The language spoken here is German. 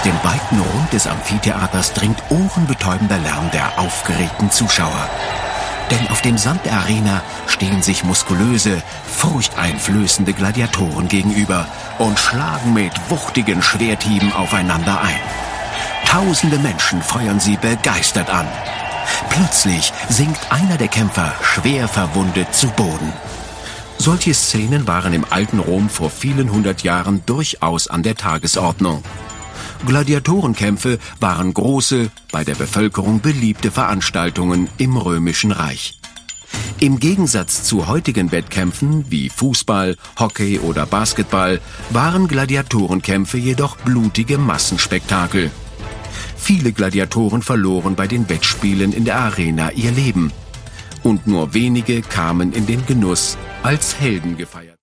Aus dem weiten Rund des Amphitheaters dringt ohrenbetäubender Lärm der aufgeregten Zuschauer. Denn auf dem Sand der Arena stehen sich muskulöse, furchteinflößende Gladiatoren gegenüber und schlagen mit wuchtigen Schwerthieben aufeinander ein. Tausende Menschen feuern sie begeistert an. Plötzlich sinkt einer der Kämpfer schwer verwundet zu Boden. Solche Szenen waren im alten Rom vor vielen hundert Jahren durchaus an der Tagesordnung. Gladiatorenkämpfe waren große, bei der Bevölkerung beliebte Veranstaltungen im Römischen Reich. Im Gegensatz zu heutigen Wettkämpfen wie Fußball, Hockey oder Basketball waren Gladiatorenkämpfe jedoch blutige Massenspektakel. Viele Gladiatoren verloren bei den Wettspielen in der Arena ihr Leben. Und nur wenige kamen in den Genuss, als Helden gefeiert.